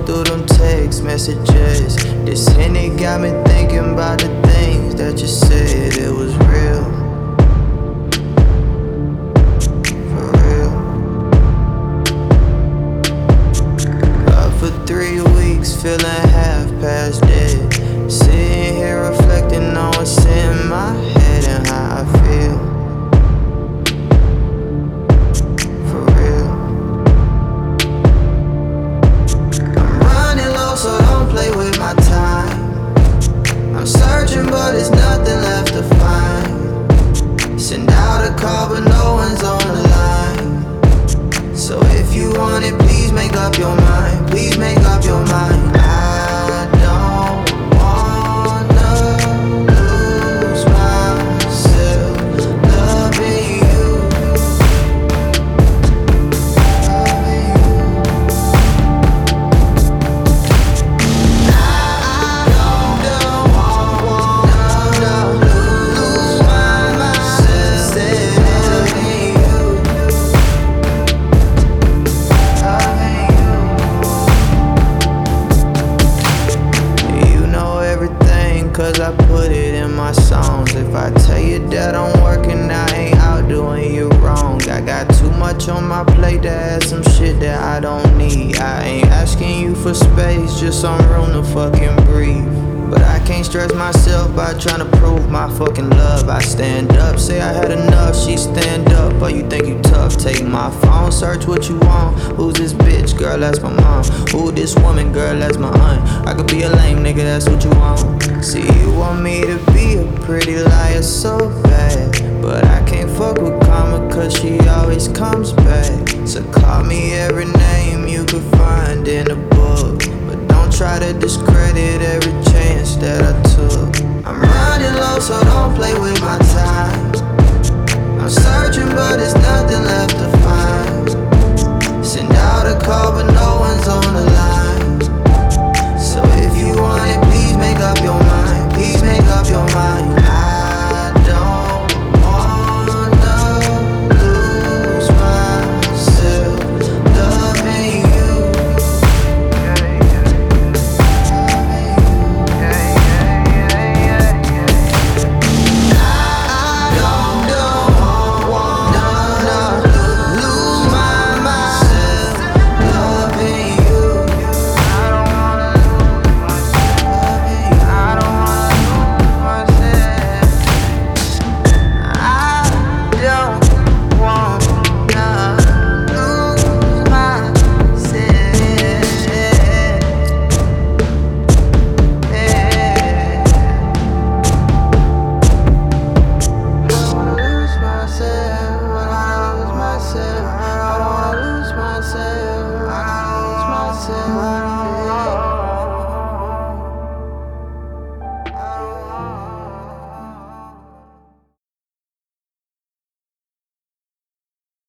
through them text messages. This Henny got me thinking about the things that you said. It was real, for real. Up for 3 weeks, feeling half past dead. Sitting here reflecting on what's in my head and how I feel. For real. I'm running low, so don't play with my time. I'm searching, but there's nothing left to find. Send out a call, but no one's on the line. So if you want it, please make up your mind. Please make up your mind. I don't wanna lose myself loving you. Loving you. I don't wanna lose myself loving you. Loving you. You know everything, cause I put it in my songs. If I tell you that I'm working, I ain't out doing you wrong. I got too much on my plate to add some shit that I don't need. I ain't asking you for space, just some room to fucking breathe. But I can't stress myself by trying to prove my fucking love. I stand up, say I had enough, she stand up. Oh, you think you tough? Take my phone, search what you want. Who's this bitch? Girl, that's my mom. Who this woman? Girl, that's my aunt. I could be a lame nigga, that's what you want. See, you want me to be a pretty liar so bad, but I can't fuck with karma, cause she always comes back. So call me every name you could find in a book, but don't try to discredit every chance that I took. I'm running low, so don't play with my time. I'm searching, but there's nothing left to